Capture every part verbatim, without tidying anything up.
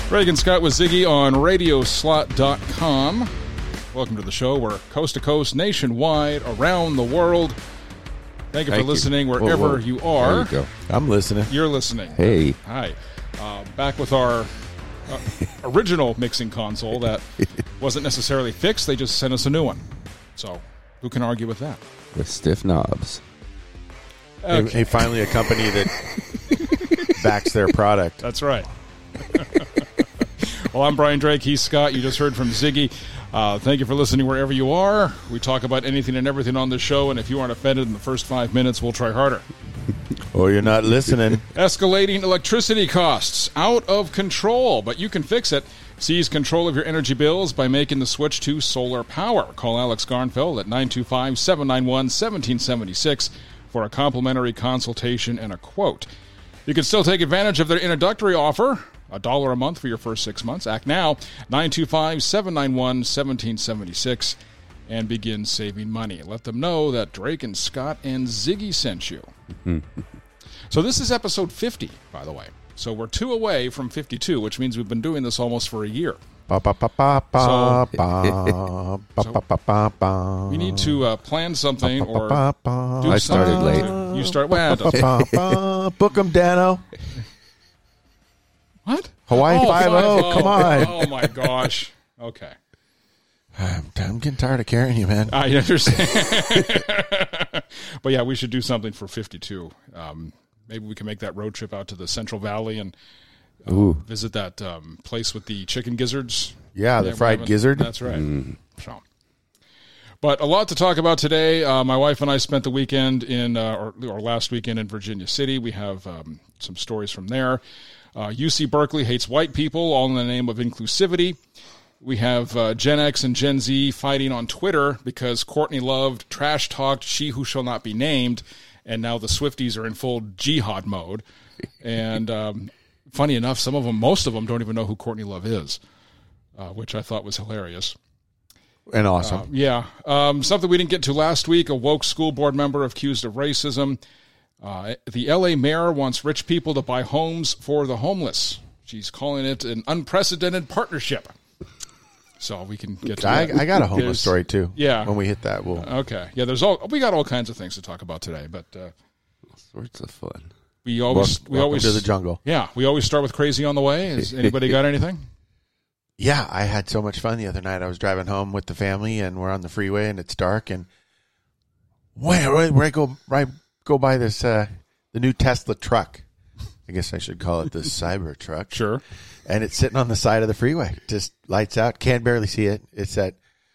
Reagan Scott with Ziggy on radio slot dot com. Welcome to the show. We're coast to coast, nationwide, around the world. Thank you Thank for you. listening wherever whoa, whoa. you are. There you go. I'm listening. You're listening. Hey. Hi. Uh, back with our uh, original mixing console that wasn't necessarily fixed. They just sent us a new one. So who can argue with that? With stiff knobs. Okay. Hey, hey, finally a company that backs their product. That's right. Well, I'm Brian Drake. He's Scott. You just heard from Ziggy. Uh, thank you for listening wherever you are. We talk about anything and everything on the show, and if you aren't offended in the first five minutes, we'll try harder. Or you're not listening. Escalating electricity costs. Out of control, but you can fix it. Seize control of your energy bills by making the switch to solar power. Call Alex Garnfeld at nine two five, seven nine one, one seven seven six for a complimentary consultation and a quote. You can still take advantage of their introductory offer. A dollar a month for your first six months. Act now, nine two five, seven nine one, one seven seven six, and begin saving money. Let them know that Drake and Scott and Ziggy sent you. So this is episode fifty, by the way. So we're two away from fifty-two, which means we've been doing this almost for a year. Ba, ba, ba, ba, ba, so, ba, ba, ba, ba, ba. We need to uh, plan something or ba, ba, ba, do I started something. late. You start. Well, ba, ba, ba, book them, Dano. What? Hawaii oh, five oh, come on. Oh, my gosh. Okay. I'm, I'm getting tired of carrying you, man. I understand. But, yeah, we should do something for fifty-two. Um, maybe we can make that road trip out to the Central Valley and uh, visit that um, place with the chicken gizzards. Yeah, the fried gizzard. That's right. Mm. So. But a lot to talk about today. Uh, my wife and I spent the weekend in, uh, or, or last weekend in Virginia City. We have um, some stories from there. Uh, U C Berkeley hates white people, all in the name of inclusivity. We have uh, Gen X and Gen Z fighting on Twitter because Courtney Love trash-talked She Who Shall Not Be Named, and now the Swifties are in full jihad mode. And um, funny enough, some of them, most of them, don't even know who Courtney Love is, uh, which I thought was hilarious. And awesome. Uh, yeah. Um, something we didn't get to last week, a woke school board member accused of racism. Uh, the L A mayor wants rich people to buy homes for the homeless. She's calling it an unprecedented partnership. So we can get to I, that. I got a homeless There's, story, too. Yeah. When we hit that, we'll... Okay. Yeah, there's all we got all kinds of things to talk about today, but... Uh, all sorts of fun. We always... Welcome, we always welcome to the jungle. Yeah, we always start with crazy on the way. Has anybody got anything? Yeah, I had so much fun the other night. I was driving home with the family, and we're on the freeway, and it's dark, and where, where, where I go, right, go by this... Uh, the new Tesla truck. I guess I should call it the Cyber truck. Sure. And it's sitting on the side of the freeway. Just lights out. Can't barely see it. It's that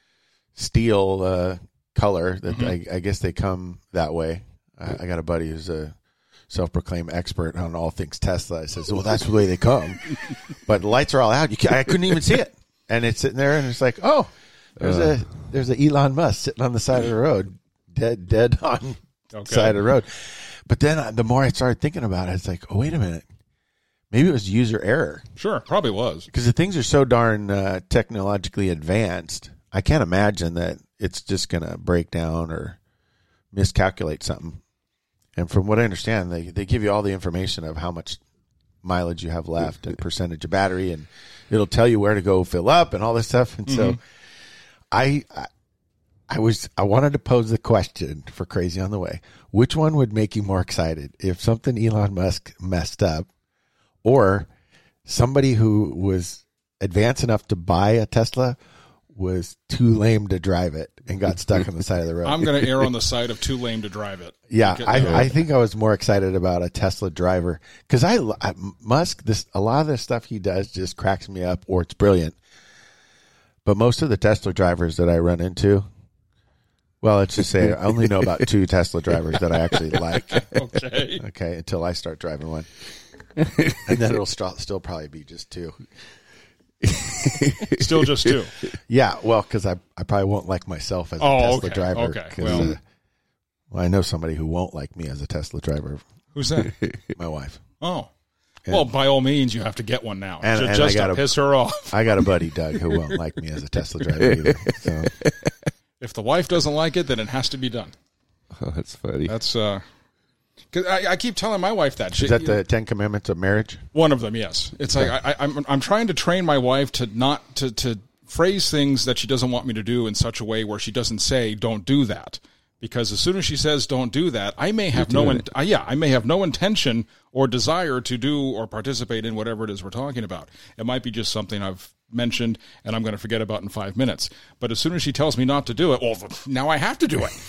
steel uh, color that mm-hmm. I, I guess they come that way. I, I got a buddy who's a self-proclaimed expert on all things Tesla. I says, well, that's the way they come. But the lights are all out. You can, I couldn't even see it. And it's sitting there, and it's like, oh, there's uh. a there's a Elon Musk sitting on the side of the road, dead dead on the okay. side of the road. But then the more I started thinking about it, it's like, oh, wait a minute. Maybe it was user error. Sure, probably was. Because the things are so darn uh, technologically advanced, I can't imagine that it's just going to break down or miscalculate something. And from what I understand, they, they give you all the information of how much mileage you have left and percentage of battery, and it'll tell you where to go fill up and all this stuff. And mm-hmm. so I... I I was I wanted to pose the question for Crazy on the Way. Which one would make you more excited? If something Elon Musk messed up, or somebody who was advanced enough to buy a Tesla was too lame to drive it and got stuck on the side of the road? I'm going to err on the side of too lame to drive it. Yeah, I, I think I was more excited about a Tesla driver because I, I Musk this a lot of the stuff he does just cracks me up, or it's brilliant. But most of the Tesla drivers that I run into. Well, let's just say I only know about two Tesla drivers that I actually like. Okay. Okay, until I start driving one. And then it'll st- still probably be just two. Still just two? Yeah, well, because I, I probably won't like myself as a oh, Tesla okay. driver. Okay, well. Uh, well, I know somebody who won't like me as a Tesla driver. Who's that? My wife. Oh. And, well, by all means, you have to get one now. And, just and just I gotta, to piss her off. I got a buddy, Doug, who won't like me as a Tesla driver either. So. If the wife doesn't like it, then it has to be done. Oh, that's funny. That's uh, Because I, I keep telling my wife that. She, Is that the Ten Commandments of marriage? One of them, yes. It's like I, I, I'm I'm trying to train my wife to not to to phrase things that she doesn't want me to do in such a way where she doesn't say don't do that. Because as soon as she says don't do that, I may have no in, uh, yeah I may have no intention or desire to do or participate in whatever it is we're talking about. It might be just something I've mentioned and I'm going to forget about in five minutes. But as soon as she tells me not to do it, well, now I have to do it.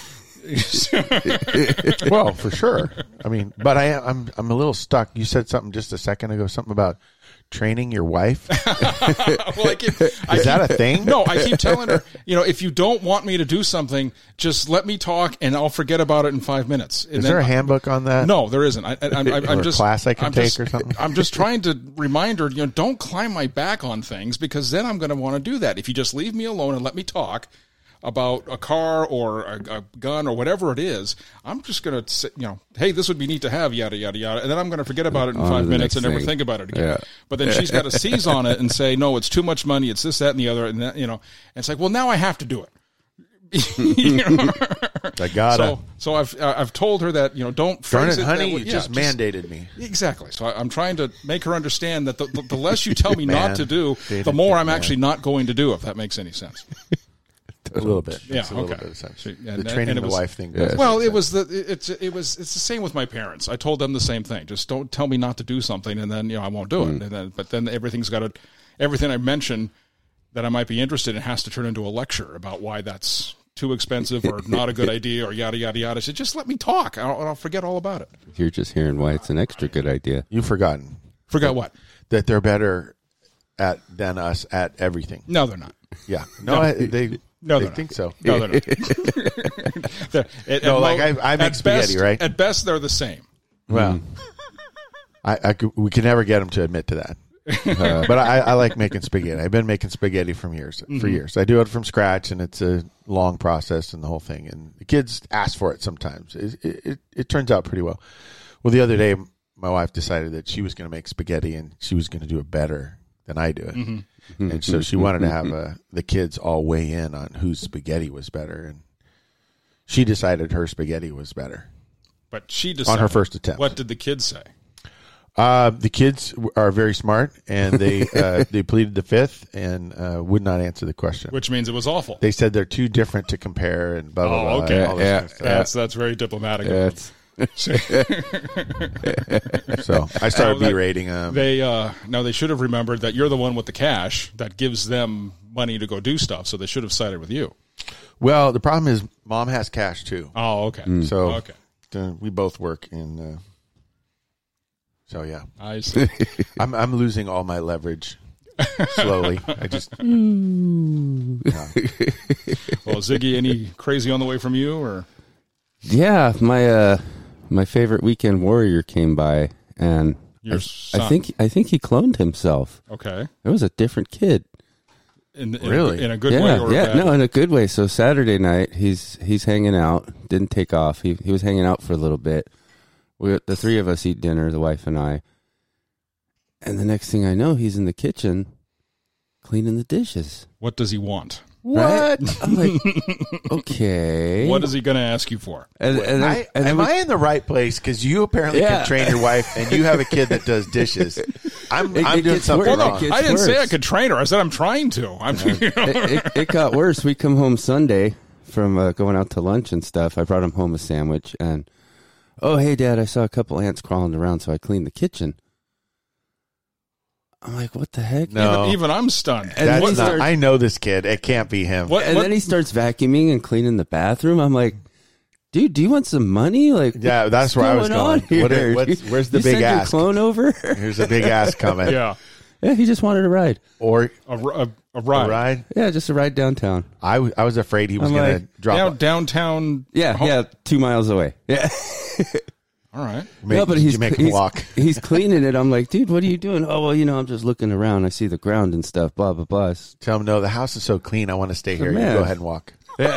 Well, for sure. I mean, but I, I'm I'm a little stuck. You said something just a second ago, something about training your wife. Well, I keep, I Is keep, that a thing? No, I keep telling her, you know, if you don't want me to do something, just let me talk and I'll forget about it in five minutes. And Is then, there a handbook on that? No, there isn't. I, I, I'm, I'm Or a just class I can I'm take just, or something? I'm just trying to remind her, you know, don't climb my back on things because then I'm going to want to do that. If you just leave me alone and let me talk about a car or a, a gun or whatever it is, I'm just going to say, you know, hey, this would be neat to have, yada, yada, yada. And then I'm going to forget about it in On five to the minutes next and never thing. think about it again. Yeah. But then she's got to seize on it and say, no, it's too much money. It's this, that, and the other. And that, you know, and it's like, well, now I have to do it. You know? I gotta. So, so I've uh, I've told her that, you know, don't Darn phrase it, it honey, that way. you Yeah, just mandated me. Exactly. So I, I'm trying to make her understand that the, the, the less you tell me Man. not to do, Dated the more I'm man. actually not going to do, if that makes any sense. A little bit. Yeah, Makes a little okay. bit of sense. She- the and- training and it the was- wife thing. Yeah. does Well, make it was sense. the it's it was it's the same with my parents. I told them the same thing. Just don't tell me not to do something, and then you know I won't do it. And then, but then everything's got to everything I mention that I might be interested in has to turn into a lecture about why that's too expensive or not a good idea or yada yada yada. I said, just let me talk. I'll, I'll forget all about it. You're just hearing why it's an extra good idea. You've forgotten Forgot what? that they're better at than us at everything. No, they're not. Yeah. No, I, they. No, they they're think not. so. No, they're not. They're- at- No, at like, mo- I- I make at spaghetti, best- right? At best, they're the same. Well, I, I could, we can never get them to admit to that. Uh, but I, I like making spaghetti. I've been making spaghetti from years for Mm-hmm. years. I do it from scratch, and it's a long process and the whole thing. And the kids ask for it sometimes. It, it, it, it turns out pretty well. Well, the other day, my wife decided that she was going to make spaghetti, and she was going to do it better than I do it. Mm-hmm. And so she wanted to have uh, the kids all weigh in on whose spaghetti was better, and she decided her spaghetti was better But she decided. on her first attempt. What did the kids say? Uh, the kids are very smart, and they uh, they pleaded the fifth and uh, would not answer the question. Which means it was awful. They said they're too different to compare, and blah blah Oh, blah. okay. and all this Yeah, kind of stuff. That's that's very diplomatic. Yeah, of them. it's, So I started Oh, that- berating them. They uh, no, they should have remembered that you're the one with the cash that gives them money to go do stuff. So they should have sided with you. Well, the problem is, mom has cash too, Oh, okay. so okay, uh, we both work in. Uh, so yeah, I see. I'm I'm losing all my leverage slowly. I just Well, Ziggy, any crazy on the way from you or? yeah, my uh, my favorite weekend warrior came by, and Your I, son. I think I think he cloned himself. Okay. It was a different kid. In, in Really? A, in a good yeah, way or a yeah, bad? no, in a good way. So Saturday night, he's he's hanging out. Didn't take off. He he was hanging out for a little bit. We the three of us eat dinner, the wife and I. And the next thing I know, he's in the kitchen cleaning the dishes. What does he want? What? I'm like, okay. What is he going to ask you for? And, and then, I, and then am we- I in the right place? Because you apparently Yeah. can train your wife, and you have a kid that does dishes. I'm, It- I'm it doing gets something worse. Well, no, wrong. It gets I didn't say I worse. could train her. I said I'm trying to. I'm, you know. it, it, it got worse. We come home Sunday from uh, going out to lunch and stuff. I brought him home a sandwich, and oh, hey, Dad, I saw a couple ants crawling around, so I cleaned the kitchen. I'm like, what the heck? No. even, even I'm stunned. And That's then he not, starts- I know this kid. It can't be him. What? And what then he starts vacuuming and cleaning the bathroom. I'm like, dude, do you want some money? Like, Yeah, that's what's where I was on going. What- here? what's- where's the You big send your ask? clone over? Here's a big ass coming. yeah, Yeah, he just wanted a ride. Or a, r- a, a a ride. ride. Yeah, just a ride downtown. I, w- I was afraid he was I'm going like, to drop. Down, downtown. Yeah, home. yeah, two miles away. Yeah. All right. Make, no, but did he's you make him he's, walk. he's cleaning it. I'm like, dude, what are you doing? Oh, well, you know, I'm just looking around. I see the ground and stuff. Blah blah blah. Tell him no. The house is so clean. I want to stay here. You man. go ahead and walk.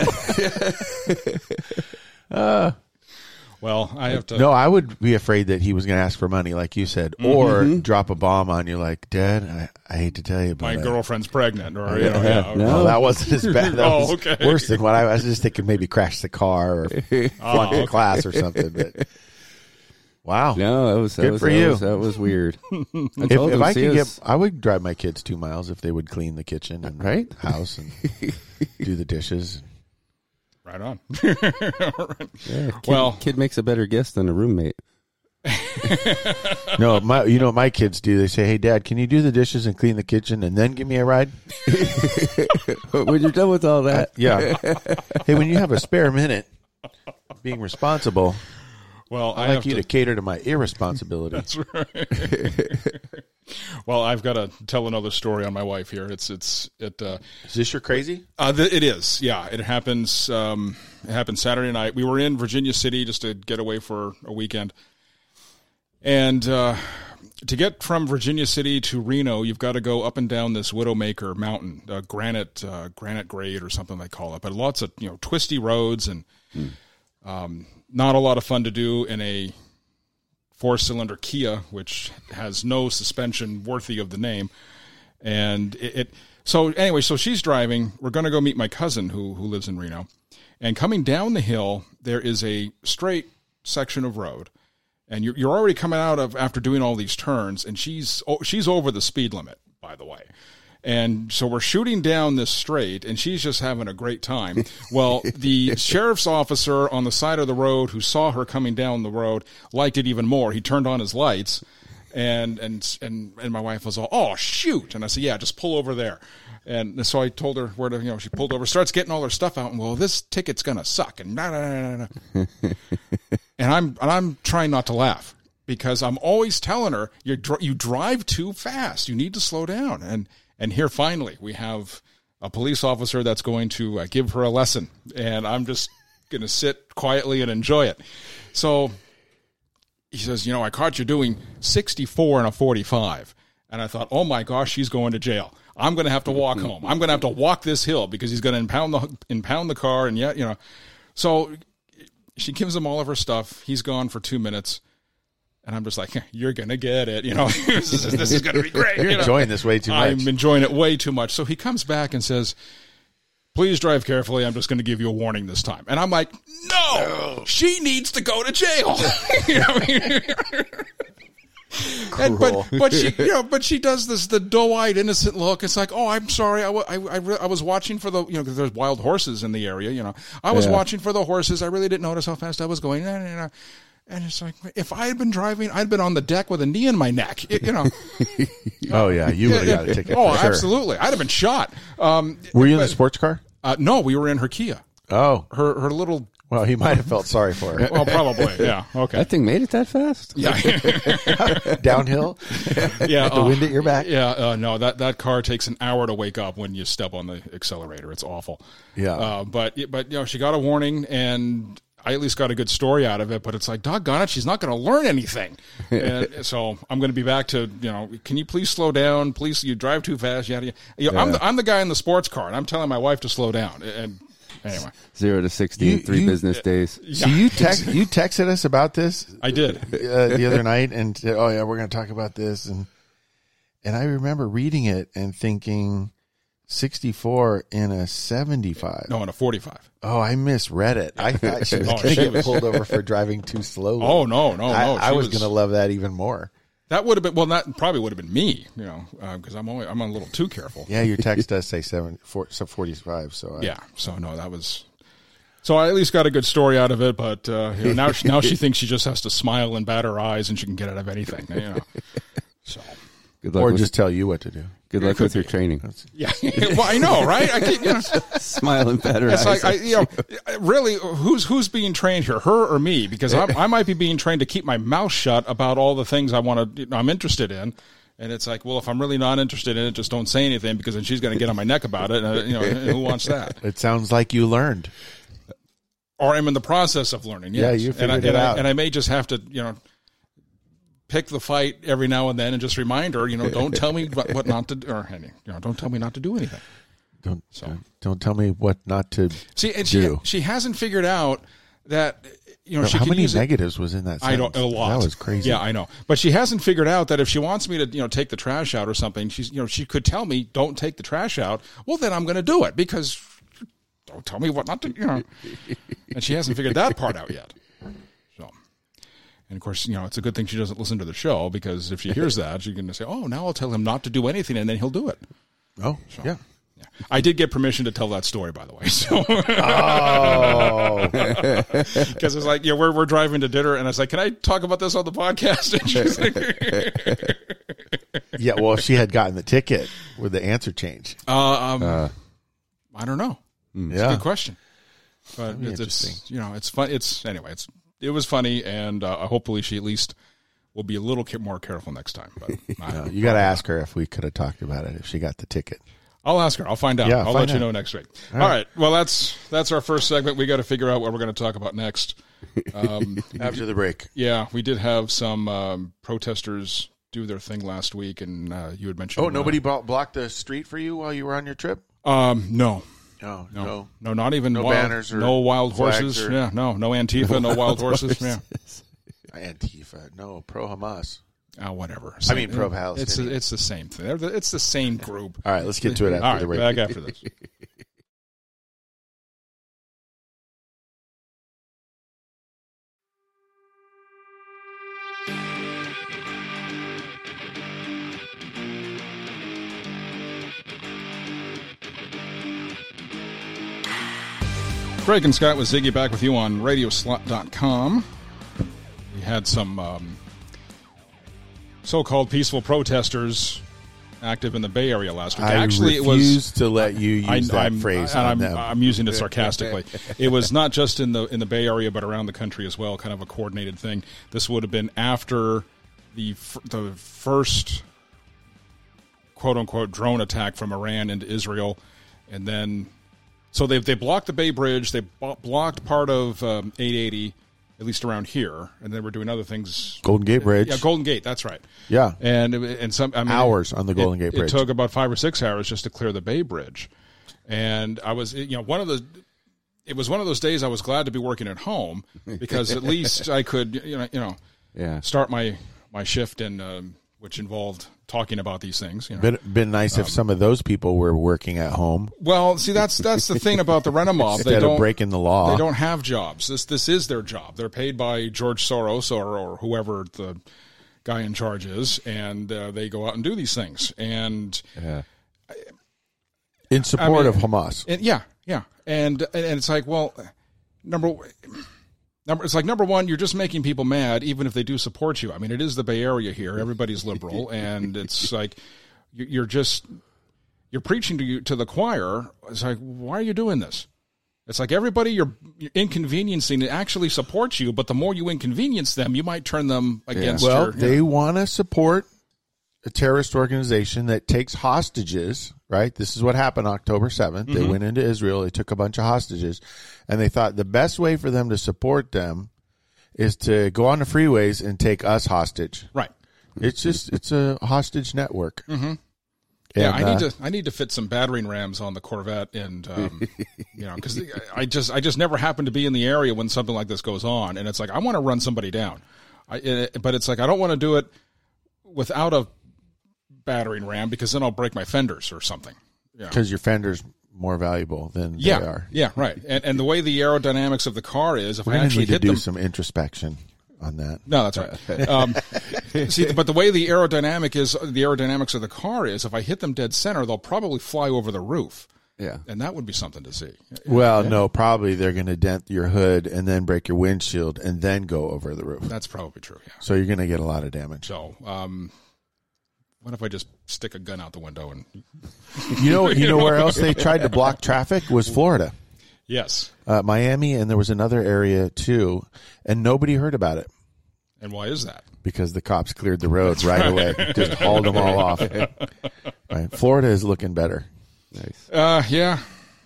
Well, I have to. No, I would be afraid that he was going to ask for money, like you said, or drop a bomb on you, like, Dad, I, I hate to tell you, but My I- girlfriend's pregnant, or you Yeah, know, yeah, yeah. no. Well, that wasn't as bad. That Oh, was okay. worse than what I, I was just thinking. Maybe crash the car or flunk okay. a class or something. But Wow. No, that was that Good was, for that you. Was, that was weird. I If, told if him, I see could us- get, I would drive my kids two miles if they would clean the kitchen and Right? house and do the dishes. Right on. yeah, kid, Well- kid makes a better guest than a roommate. No, my, you know what my kids do? They say, "Hey, Dad, can you do the dishes and clean the kitchen and then give me a ride?" When you're done with all that, Yeah. Hey, when you have a spare minute, being responsible, Well, I, I, like have you to, to cater to my irresponsibility. That's right. Well, I've got to tell another story on my wife here. It's it's it. Uh, Is this your crazy? uh, th- it is. Yeah, it happens. Um, it happened Saturday night. We were in Virginia City just to get away for a weekend, and uh, to get from Virginia City to Reno, you've got to go up and down this Widowmaker mountain, uh, granite uh, granite grade or something they call it. But lots of you know twisty roads and Hmm. um, not a lot of fun to do in a four-cylinder Kia, which has no suspension worthy of the name. And it, it so anyway, so she's driving. We're going to go meet my cousin who who lives in Reno. And coming down the hill, there is a straight section of road. And you're, you're already coming out of after doing all these turns, and she's oh, she's over the speed limit, by the way. And so we're shooting down this straight, and she's just having a great time. Well, the sheriff's officer on the side of the road who saw her coming down the road liked it even more. He turned on his lights, and and and and my wife was all, "Oh, shoot!" And I said, "Yeah, just pull over there." And so I told her where to, you know, she pulled over, starts getting all her stuff out, and well, this ticket's gonna suck, and nah, nah, nah, nah, nah. and I'm and I'm trying not to laugh because I'm always telling her you you drive too fast, you need to slow down, and. And here, finally, we have a police officer that's going to uh, give her a lesson. And I'm just going to sit quietly and enjoy it. So he says, you know, I caught you doing sixty-four and a forty-five. And I thought, oh, my gosh, she's going to jail. I'm going to have to walk home. I'm going to have to walk this hill because he's going to impound the impound the car. And yet, you know, so she gives him all of her stuff. He's gone for two minutes. And I'm just like, you're going to get it. You know, this is, this is going to be great. You're you know? enjoying this way too much. I'm enjoying it way too much. So he comes back and says, please drive carefully. I'm just going to give you a warning this time. And I'm like, no, she needs to go to jail. You know what I mean? And, but but she you know but she does this the doe-eyed innocent look. It's like, oh, I'm sorry, I, w- I, I, re- I was watching for the you know because there's wild horses in the area. You know, I was Yeah. watching for the horses. I really didn't notice how fast I was going. Nah, nah, nah. And it's like, if I had been driving, I'd been on the deck with a knee in my neck. You, you know. Oh yeah, you would have got a ticket. Oh, for sure. absolutely. I'd have been shot. Um, Were you in but- the sports car? Uh, no, we were in her Kia. Oh, Her her little. well, he might have felt sorry for her. Well, probably. Yeah. Okay. that thing made it that fast. Yeah. Downhill, Yeah. the uh, wind at your back. Yeah. Uh, no, that, that car takes an hour to wake up when you step on the accelerator. It's awful. Yeah. Uh, but but you know she got a warning, and I at least got a good story out of it. But it's like, doggone it, she's not going to learn anything. And so I'm going to be back to you know. Can you please slow down? Please, you drive too fast. Yada, yada. You know, I'm the I'm the guy in the sports car, and I'm telling my wife to slow down. And anyway, Zero to sixty in You- three you- business days. So you text you texted us about this I did. uh, the other night and said, "Oh yeah, we're going to talk about this." And and I remember reading it and thinking sixty-four in a seventy-five. No, in a forty-five. Oh, I misread it. I thought she was Oh, going to she get was- pulled over for driving too slowly. Oh no, no, I, no. I she was, going to love that even more. That would have been well. That probably would have been me, you know, because I'm always I'm a little too careful. Yeah, your text does say seven, four, so forty-five. So I, Yeah. So no, that was. So I at least got a good story out of it, but uh, you know, now she, now she thinks she just has to smile and bat her eyes, and she can get out of anything. You know. So Good luck or with, just tell you what to do. good luck with your training. yeah, well I know, right? I can't, you know, Smile and pat her it's eyes. like I, you know, really, who's who's being trained here, her or me? Because I, I might be being trained to keep my mouth shut about all the things I want to, I'm interested in. And it's like, well, if I'm really not interested in it, just don't say anything because then she's going to get on my neck about it. And, you know, who wants that? It sounds like you learned. Or I'm in the process of learning. Yes. Yeah, you and I, figured it and I, out. and I may just have to, you know, pick the fight every now and then and just remind her, you know, don't tell me what, what not to do, or any, you know, don't tell me not to do anything. Don't So. don't, don't tell me what not to See, and she do. she hasn't figured out that, you know, she How can many use it. negatives was in that I sentence? don't a lot. That was crazy. Yeah, I know. But she hasn't figured out that if she wants me to, you know, take the trash out or something, she's, you know, she could tell me, "Don't take the trash out." Well, then I'm going to do it because don't tell me what not to, you know. And she hasn't figured that part out yet. So, And of course, you know, it's a good thing she doesn't listen to the show, because if she hears that, she's going to say, "Oh, now I'll tell him not to do anything," and then he'll do it. Oh, So, yeah. yeah. I did get permission to tell that story, by the way. So, Oh. because it's like, yeah, we're we're driving to dinner, and I was like, "Can I talk about this on the podcast?" And she's like, Yeah, well, she had gotten the ticket with the answer change. uh, um, Uh, "I don't know." Yeah. Good question. But be it's, it's interesting. you know, it's fun. It's anyway, it's it was funny, and uh, hopefully she at least will be a little ca- more careful next time. But I don't know. You got to ask her if we could have talked about it if she got the ticket. I'll ask her. I'll find out. Yeah, I'll find let you out. know next week. All right. Well, that's that's our first segment. We got to figure out what we're going to talk about next. Um, After the break. yeah, we did have some um, protesters do their thing last week, and uh, you had mentioned. Oh, nobody blo- blocked the street for you while you were on your trip? Uh, um, no, Oh, no, no. no, not even No wild, banners or no wild flags horses. or- Yeah, no, no Antifa, no wild horses. Yeah, Antifa. No, pro-Hamas. uh, whatever. I mean, It's pro-Palestinian. it's the same thing. They're the- It's the same group. All right, let's get to it after All right, the break. back after this. Craig and Scott with Ziggy back with you on radio slot dot com. We had some um, so-called peaceful protesters active in the Bay Area last week. I Actually, it refuse was to let you use I, that I'm, phrase and on I'm, them. I'm using it sarcastically. It was not just in the in the Bay Area, but around the country as well. Kind of a coordinated thing. This would have been after the f- the first quote unquote drone attack from Iran into Israel, and then so they they blocked the Bay Bridge. They b- blocked part of um, eight eighty, at least around here, and then we're doing other things. Golden Gate Bridge. Yeah, Golden Gate. That's right. Yeah. And and some I mean, Hours on the Golden it, Gate Bridge. It took about five or six hours just to clear the Bay Bridge, and I was you know one of the. It was one of those days I was glad to be working at home, because at least I could you know you know yeah. start my my shift and um, which involved talking about these things. You know. Been, been nice if some of those people were working at home Well, see, that's that's the thing about the Rent-A-Mob. They instead don't of breaking the law. They don't have jobs. This this is their job. They're paid by George Soros or, or whoever the guy in charge is, and uh, they go out and do these things. And, Yeah. in support I mean, of Hamas. and yeah, yeah, and and it's like, well, number. Number, it's like, number one, you're just making people mad, even if they do support you. I mean, it is the Bay Area here. Everybody's liberal, and it's like you- you're just you're preaching to you to the choir. It's like, why are you doing this? It's like everybody you're, you're inconveniencing actually supports you, but the more you inconvenience them, you might turn them against Well, your. they want to support a terrorist organization that takes hostages, right? This is what happened October seventh. They went into Israel. They took a bunch of hostages, and they thought the best way for them to support them is to go on the freeways and take us hostage. Right. It's just, it's a hostage network. Mm-hmm. Yeah, I need to I need to fit some battering rams on the Corvette, and um, you know, because I just I just never happen to be in the area when something like this goes on, and it's like I want to run somebody down, I, it, but it's like I don't want to do it without a battering ram, because then I'll break my fenders or something. Yeah, Because your fender's more valuable than yeah, they are. yeah, right. And and the way the aerodynamics of the car is, if We're I going to actually need to hit do them, some introspection on that. no, that's right. Um, see, but the way the aerodynamic is, the aerodynamics of the car is, if I hit them dead center, they'll probably fly over the roof, Yeah. and that would be something to see. Well, no, probably they're going to dent your hood and then break your windshield and then go over the roof. That's probably true. Yeah. So you're going to get a lot of damage. So, um, what if I just stick a gun out the window and? You know, you know where else they tried to block traffic was Florida, Yes. uh, Miami, and there was another area too, and nobody heard about it And why is that? because the cops cleared the road right away, just hauled them all off. Right. Florida is looking better Nice. Uh, yeah.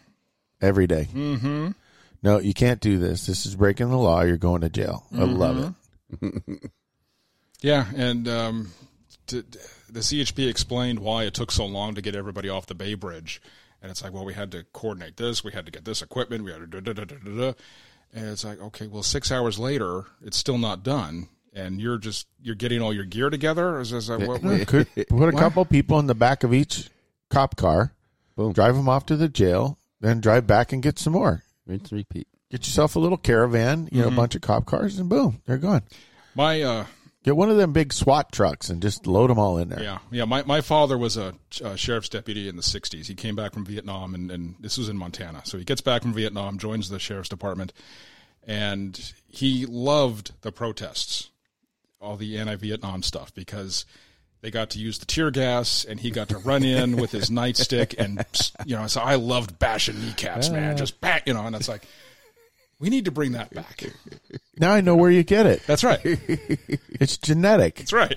every day. Mm-hmm. No, you can't do this. This is breaking the law. You're going to jail. I love it. Yeah, and um, to, the C H P explained why it took so long to get everybody off the Bay Bridge, and it's like, well, we had to coordinate this, we had to get this equipment, we had to da da da da da, da. And it's like, okay, well, six hours later, it's still not done, and you're just you're getting all your gear together. Is this like, what, what? Could put a couple people in the back of each cop car, Boom. drive them off to the jail, then drive back and get some more. Rinse and repeat. Get yourself a little caravan, you know, a bunch of cop cars, and boom, they're gone. My uh, Get one of them big SWAT trucks and just load them all in there. yeah, yeah. My my father was a, a sheriff's deputy in the sixties. He came back from Vietnam, and, and this was in Montana. So he gets back from Vietnam, joins the sheriff's department, and he loved the protests, all the anti-Vietnam stuff, because they got to use the tear gas, and he got to run in with his nightstick, and you know, so I loved bashing kneecaps, man, just bang, you know, and it's like, we need to bring that back. Now I know where you get it. That's right. It's genetic. That's right.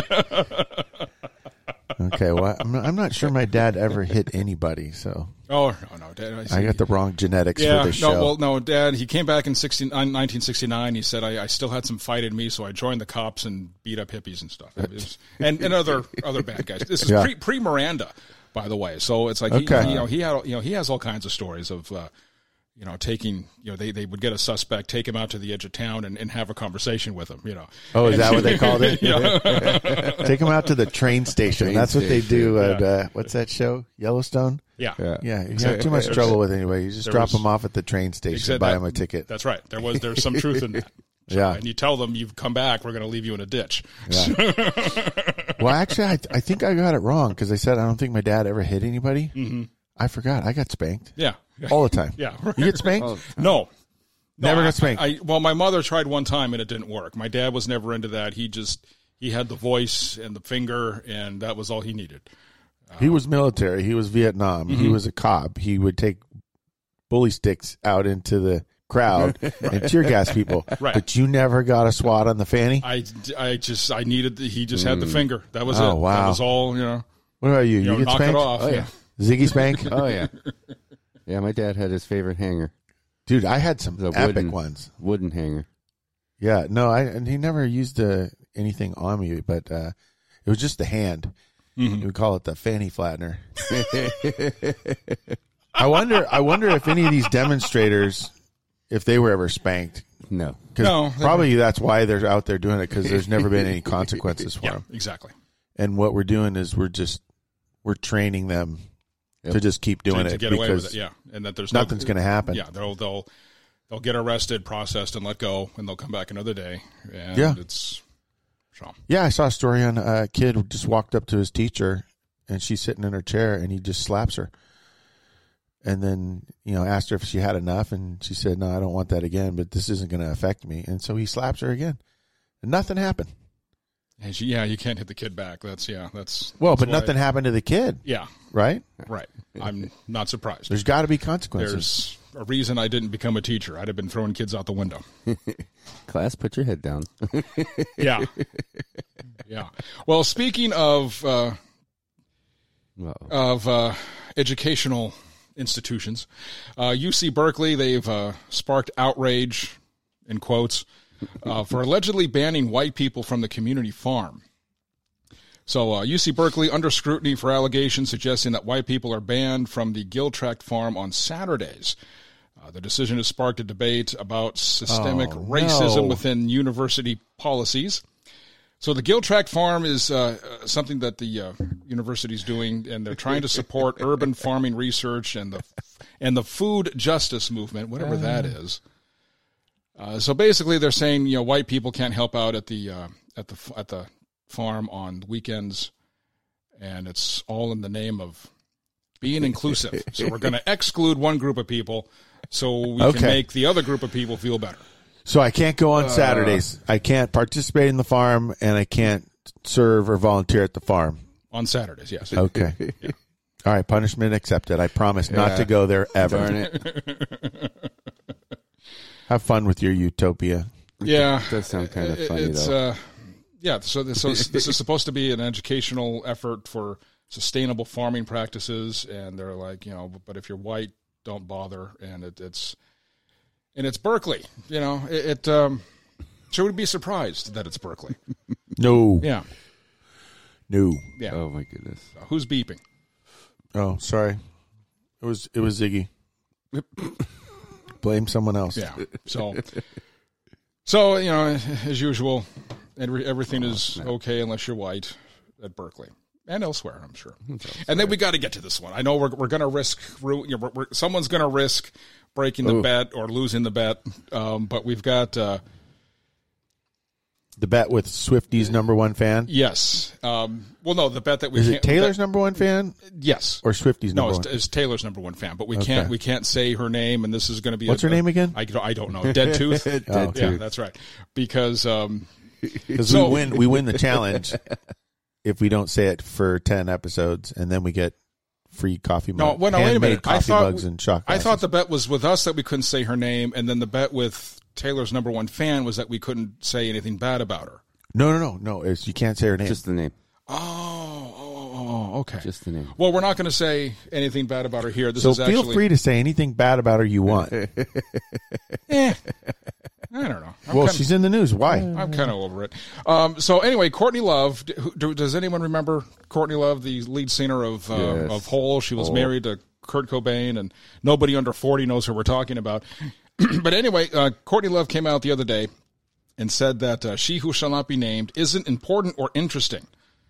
Okay, well, I'm not, I'm not sure my dad ever hit anybody, so Oh no, no, Dad. I, I got the wrong genetics yeah, for this no, show. well, no, Dad. He came back in nineteen sixty-nine. He said I, I still had some fight in me, so I joined the cops and beat up hippies and stuff, it was, and and other other bad guys. This is Yeah. pre pre Miranda, by the way. So it's like Okay. he, he, you know, he had you know he has all kinds of stories of. Uh, You know, taking, you know, they, they would get a suspect, take him out to the edge of town and, and have a conversation with him, you know. Oh, is that what they called it? You know? Take them out to the train station. Train That's what they do station, at, uh, what's that show? Yellowstone? Yeah. Yeah. Yeah, if you have too much trouble with anybody, you just There drop was- them off at the train station Except and buy that- them a ticket. That's right. There was there's some truth in that. So, Yeah. And you tell them you've come back, we're going to leave you in a ditch. Yeah. Well, actually, I, I think I got it wrong because I said I don't think my dad ever hit anybody. Mm-hmm. I forgot. I got spanked Yeah. all the time. Yeah. You get spanked? Oh, No. No, Never I- got spanked. I, well, my mother tried one time and it didn't work. My dad was never into that. He just, he had the voice and the finger, and that was all he needed. He was military. He was Vietnam. He was a cop. He would take bully sticks out into the crowd and tear gas people. Right. But you never got a swat on the fanny? I, I just, I needed, the, he just had the finger. That was Oh, it. wow. That was all, you know, What about you? you You, know get knock spanked? it off. Oh, yeah. Ziggy spank? Oh, yeah. Yeah, my dad had his favorite hanger, Dude, I had some the epic wooden, ones. wooden hanger. Yeah, no, I and he never used uh, anything on me, but uh, it was just the hand. Mm-hmm. We would call it the fanny flattener. I wonder. I wonder if any of these demonstrators, if they were ever spanked. No. 'Cause No. probably that's why they're out there doing it, because there's never been any consequences for Yeah, them. exactly. And what we're doing is we're just we're training them Yep. to just keep doing to, it to get because away with it, yeah. And that there's nothing's no, going to happen. Yeah, they'll they'll they'll get arrested, processed, and let go, and they'll come back another day. And Yeah. it's so Yeah, I saw a story on a kid who just walked up to his teacher, and she's sitting in her chair, and he just slaps her. And then, you know, asked her if she had enough, and she said, no, I don't want that again, but this isn't going to affect me. And so he slaps her again. And nothing happened. and she, yeah, you can't hit the kid back. That's yeah, that's Well, that's but why- nothing happened to the kid, Yeah, right? right. I'm not surprised. There's got to be consequences. There's a reason I didn't become a teacher. I'd have been throwing kids out the window. Class, put your head down. Yeah, yeah. Well, speaking of uh, Well, of uh, educational institutions, uh, U C Berkeley, they've uh, sparked outrage, in quotes, uh, for allegedly banning white people from the community farm. So uh, U C Berkeley under scrutiny for allegations suggesting that white people are banned from the Giltrect farm on Saturdays. Uh, the decision has sparked a debate about systemic Oh, racism no. within university policies. So the Giltrect farm is uh, uh, something that the uh, university is doing, and they're trying to support urban farming research and the and the food justice movement, whatever that is. Uh, so basically, they're saying, you know, white people can't help out at the uh, at the at the farm on weekends, and it's all in the name of being inclusive. So we're going to exclude one group of people so we Okay. can make the other group of people feel better. So I can't go on Saturdays. I can't participate in the farm, and I can't serve or volunteer at the farm. On Saturdays, yes. Okay. All right, punishment accepted. I promise not Yeah. to go there ever. darn it. Have fun with your utopia. Yeah. Does sound kind of It- funny, it's, though. Uh, yeah, so this, so this is supposed to be an educational effort for sustainable farming practices, and they're like, you know, but if you're white, don't bother, and it, it's and it's Berkeley, you know, it, it um, should we be surprised that it's Berkeley? No. Yeah, No. yeah. Oh, my goodness. Who's beeping? Oh, sorry. It was it was Ziggy. Blame someone else. Yeah. So, so you know, as usual, every, everything is okay unless you're white at Berkeley and elsewhere, I'm sure. And then we got to get to this one. I know we're we're going to risk, ru- you know, we're, we're, someone's going to risk breaking the Ooh. bet or losing the bet, um, but we've got uh, The bet with Swifty's number one fan? Yes. Um, well, no, the bet that we Is can't. it Taylor's that, number one fan? Yes. Or Swifty's No, number it's, one? it's Taylor's number one fan, but we Okay. can't we can't say her name, and this is going to be. What's a, her name again? I, I don't know. Dead Tooth. Dead Oh. Tooth. Yeah, that's right. Because um, Because So- we win, we win the challenge if we don't say it for ten episodes, and then we get free coffee no, mugs, well, no, wait a handmade minute. I coffee thought mugs and shot I glasses. thought the bet was with us that we couldn't say her name, and then the bet with Taylor's number one fan was that we couldn't say anything bad about her. No, no, no, no. It's, you can't say her name. Just the name. Oh, oh, oh, oh, okay. Just the name. Well, we're not going to say anything bad about her here. This so is feel actually, free to say anything bad about her you want. eh, I don't know. I'm well, kinda- she's in the news. Why? I'm kind of over it. Um, so anyway, Courtney Love. d- who- do- Does anyone remember Courtney Love, the lead singer of uh, Yes. of Hole? She was Hole. married to Kurt Cobain, and nobody under forty knows who we're talking about. But anyway, uh, Courtney Love came out the other day and said that uh, She Who Shall Not Be Named isn't important or interesting.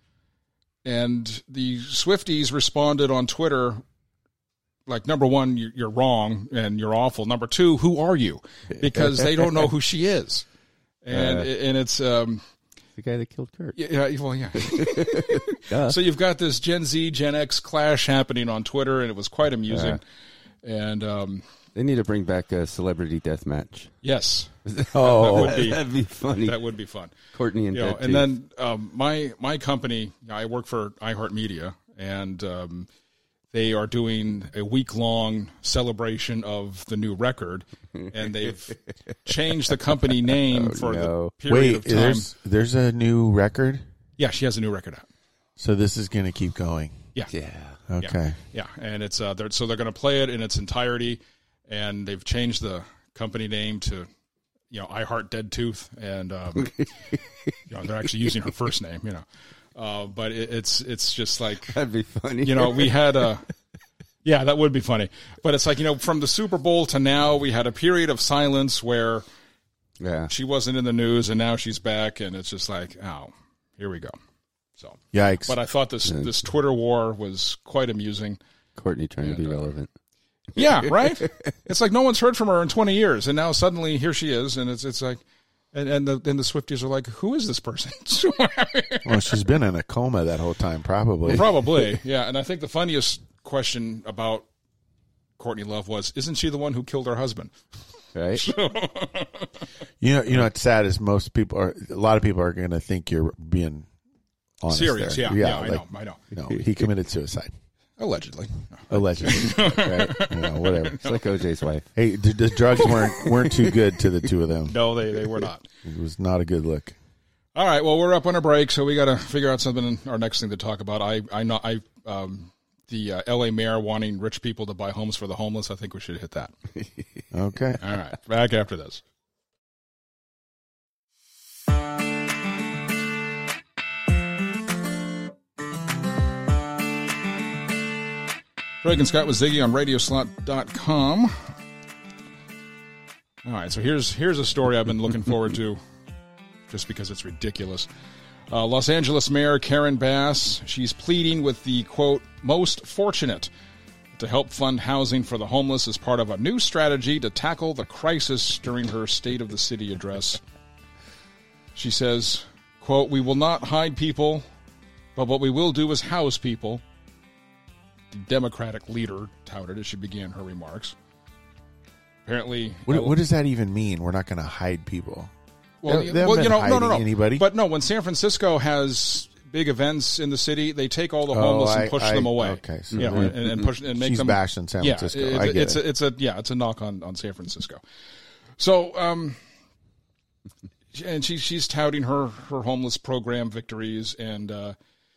And the Swifties responded on Twitter, like, number one, you're, you're wrong and you're awful. Number two, who are you? Because they don't know who she is. And Uh. and it's um The guy that killed Kurt. yeah well yeah. Duh. So you've got this Gen Z Gen X clash happening on Twitter, and it was quite amusing. And um They need to bring back a celebrity death match. yes, Oh, that would be That'd be funny. that would be fun. Courtney and You know, Dead and Tooth. then um, my my company, I work for iHeartMedia, and um, they are doing a week long celebration of the new record, and they've changed the company name Oh, for no. the period wait. of time. There's there's a new record, Yeah, she has a new record out. so this is going to keep going. Yeah, Yeah. Okay. yeah, and it's uh, they're, so they're going to play it in its entirety, and they've changed the company name to, you know, I Heart Dead Tooth, and um, you know, they're actually using her first name, you know, uh, but it, it's it's just like, That'd be funny. you know, we had a, yeah, that would be funny, but it's like, you know, from the Super Bowl to now, we had a period of silence where yeah. she wasn't in the news, and now she's back, and it's just like, oh, here we go. So, Yikes. but I thought this this Twitter war was quite amusing. Courtney trying to be And, uh, relevant. Yeah, right. It's like no one's heard from her in twenty years, and now suddenly here she is, and it's it's like, and and the then the Swifties are like, who is this person? well, she's been in a coma that whole time, probably. Probably, yeah. And I think the funniest question about Courtney Love was, isn't she the one who killed her husband? Right? You know, you know what's sad is most people are. A lot of people are going to think you're being honest Serious, there. yeah, yeah, I like, know, I know. No, he committed suicide. Allegedly. Allegedly. Right. You know, whatever. It's like O J's wife. Hey, the, the drugs weren't weren't too good to the two of them. No, they they were not. It was not a good look. All right, well, we're up on a break, so we got to figure out something. Our next thing to talk about. I I know I um the uh, L A mayor wanting rich people to buy homes for the homeless. I think we should hit that. Okay. All right, back after this. Craig and Scott with Ziggy on radio slot dot com. All right, so here's here's a story I've been looking forward to just because it's ridiculous. Uh, Los Angeles Mayor Karen Bass, she's pleading with the, quote, most fortunate to help fund housing for the homeless as part of a new strategy to tackle the crisis during her State of the City address. She says, quote, we will not hide people, but what we will do is house people. The Democratic leader touted as she began her remarks. Apparently, What, what does that even mean? We're not going to hide people. well, They- they haven't well been you know, no, no, no. hiding anybody. But no, when San Francisco has big events in the city, they take all the homeless Oh, I- and push I- them away. okay, so yeah, they're- and, and push and make She's them bashing San yeah, Francisco. it- I get it's it. A, it's a yeah, it's a knock on, on San Francisco. So, um, and she she's touting her her homeless program victories, and uh,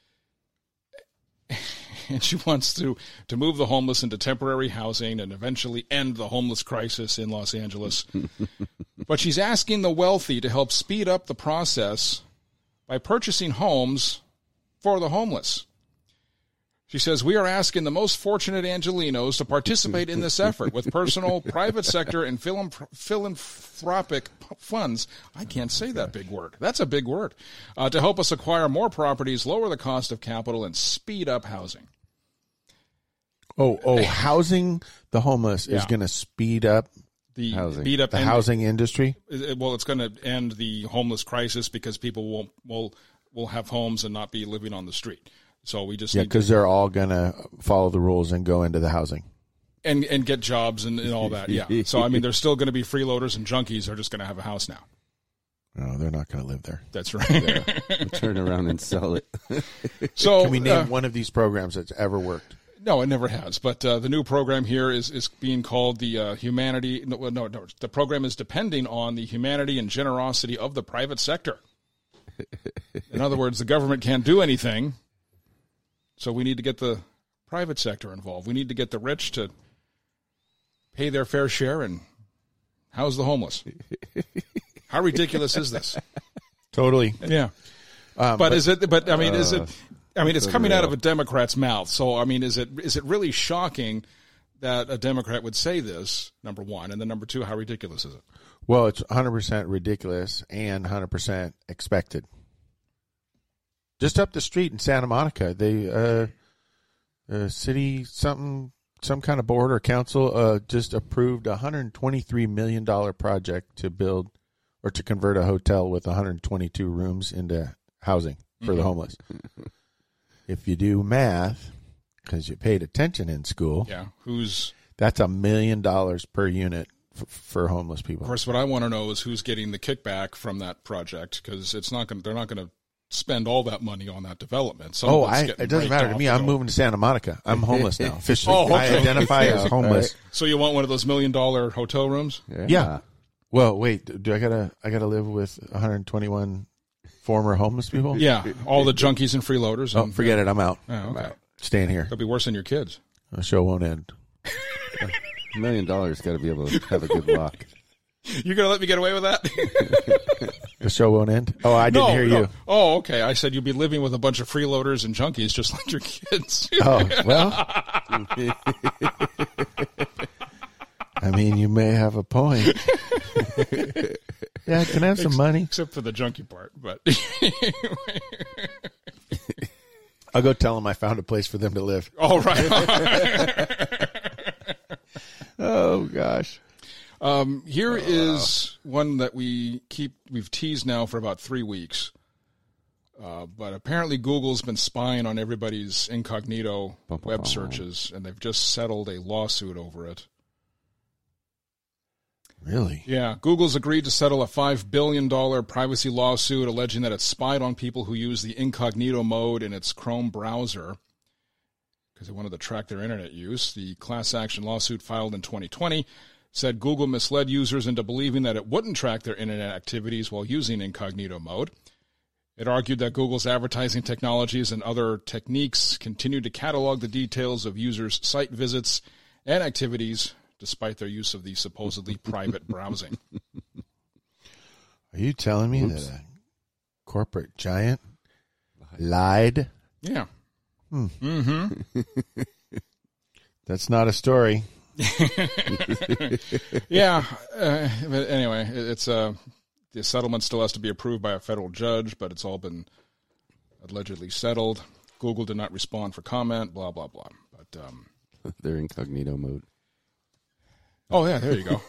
and she wants to to move the homeless into temporary housing and eventually end the homeless crisis in Los Angeles. But she's asking the wealthy to help speed up the process by purchasing homes for the homeless. She says, we are asking the most fortunate Angelinos to participate in this effort with personal, private sector, and philanthrop- philanthropic funds. I can't say that big word. That's a big word. Uh, to help us acquire more properties, lower the cost of capital, and speed up housing. Oh, oh, housing the homeless is Yeah. going to speed up the Housing. beat up The end- housing industry. it- well, it's going to end the homeless crisis because people won't will will have homes and not be living on the street. So we just Yeah, need to, because they're all going to follow the rules and go into the housing. and and get jobs and, and all that. Yeah. So I mean, there's still going to be freeloaders and junkies are just going to have a house now. No, they're not going to live there. That's right. Turn around and sell it. So Can we name uh, one of these programs that's ever worked? no, it never has. But uh, the new program here is is being called the uh, humanity. No, no, no. The program is depending on the humanity and generosity of the private sector. In other words, the government can't do anything, so we need to get the private sector involved. We need to get the rich to pay their fair share and house the homeless. How ridiculous is this? Totally. Yeah. Um, But, is it? But I mean, is it? I mean, it's so coming out real. of a Democrat's mouth. So I mean, is it? Is it really shocking that a Democrat would say this? Number one, and then number two, how ridiculous is it? Well, it's one hundred percent ridiculous and one hundred percent expected. Just up the street in Santa Monica, they uh, uh, city something some kind of board or council uh, just approved a one hundred twenty-three million dollars project to build or to convert a hotel with one hundred twenty-two rooms into housing for Mm-hmm. the homeless. If you do math, because you paid attention in school, Yeah. Who's? that's a million dollars per unit for, for homeless people. Of course, what I want to know is who's getting the kickback from that project because it's not going. They're not going to spend all that money on that development. Some Oh, of it's I, getting it doesn't raked matter to off me. the I'm go- moving to Santa Monica. I'm homeless now. Officially, Oh, okay. I identify as homeless. So you want one of those million dollar hotel rooms? Yeah. Well, wait. Do I gotta? I gotta live with one hundred twenty-one former homeless people? Yeah, all the junkies and freeloaders. Oh, And, forget it. I'm out. Oh, okay. Staying here. It'll be worse than your kids. The show won't end. A million dollars got to be able to have a good walk. You're gonna let me get away with that? The show won't end. Oh, I didn't no, hear no. you. Oh, okay. I said you'd be living with a bunch of freeloaders and junkies, just like your kids. Oh, well. I mean, you may have a point. Yeah, can I have some money? Except for the junkie part, but I'll go tell them I found a place for them to live. all right. Oh gosh. Um, here is one that we keep we've teased now for about three weeks. Uh, but apparently Google's been spying on everybody's incognito Bum, bum, web bum. searches, and they've just settled a lawsuit over it. Really? Yeah, Google's agreed to settle a five billion dollars privacy lawsuit alleging that it spied on people who use the incognito mode in its Chrome browser because they wanted to track their internet use. The class action lawsuit filed in twenty twenty said Google misled users into believing that it wouldn't track their internet activities while using incognito mode. It argued that Google's advertising technologies and other techniques continue to catalog the details of users' site visits and activities despite their use of the supposedly private browsing. Are you telling me Oops. that a corporate giant lied? Yeah. Hmm. Mm-hmm. That's not a story. Yeah. Uh, but anyway, it- it's uh, the settlement still has to be approved by a federal judge, but it's all been allegedly settled. Google did not respond for comment, blah, blah, blah. But, um, They're incognito mode. oh, yeah, there you go.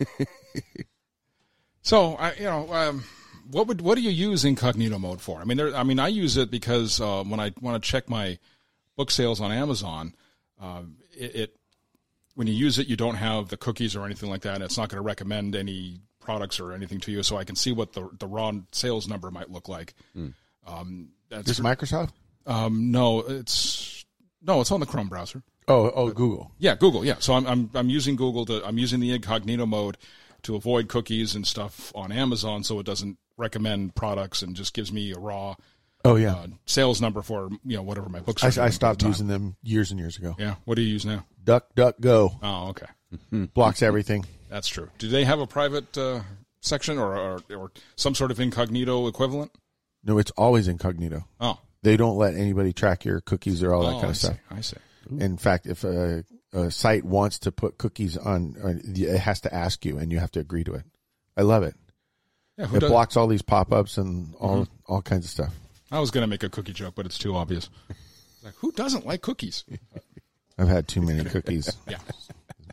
So, I, you know, um, what would what do you use incognito mode for? I mean, there. I mean, I use it because uh, when I want to check my book sales on Amazon, uh, it, it when you use it, you don't have the cookies or anything like that, and it's not going to recommend any products or anything to you, so I can see what the the raw sales number might look like. Mm. Um, that's This Microsoft? um, no, it's no, it's on the Chrome browser. Oh, oh, Google. Yeah, Google. Yeah, so I'm I'm I'm using Google to I'm using the incognito mode to avoid cookies and stuff on Amazon, so it doesn't recommend products and just gives me a raw Oh, yeah. uh, sales number for you know whatever my books. are I, doing I at the stopped time. using them years and years ago. Yeah, what do you use now? Duck, duck, go. Oh, okay, Blocks everything. that's true. Do they have a private uh, section or, or or some sort of incognito equivalent? No, it's always incognito. Oh, They don't let anybody track your cookies or all that oh, kind I of stuff. see. I see. In fact, if a, a site wants to put cookies on, or it has to ask you, and you have to agree to it. I love it. Yeah, who It does? blocks all these pop-ups and all all kinds of stuff. I was going to make a cookie joke, but it's too obvious. Like, who doesn't like cookies? I've had too many cookies. Yeah.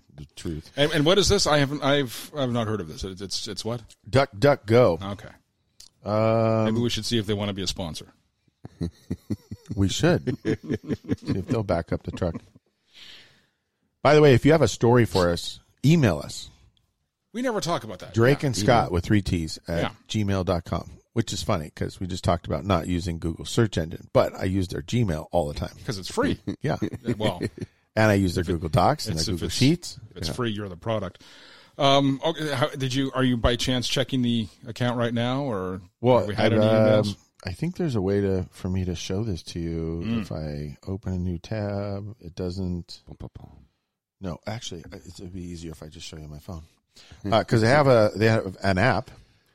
truth. And, and what is this? I haven't. I've. I've not heard of this. It's. It's, it's what? Duck, duck, go. Okay. Um, Maybe we should see if they want to be a sponsor. We should. See if they'll back up the truck. By the way, if you have a story for us, email us. We never talk about that. Drake yeah. and Scott with three T's at Yeah. gmail dot com, which is funny because we just talked about not using Google search engine, but I use their Gmail all the time. Because it's free. Yeah. Well, And I use their Google Docs and it's, their if Google it's, Sheets. If it's Yeah. free, you're the product. Um, okay, how, did you? Are you by chance checking the account right now, or Well, have we had I've, any emails? um, I think there's a way to for me to show this to you. Mm. If I open a new tab, it doesn't. No, actually, it would be easier if I just show you my phone because uh, they have a they have an app.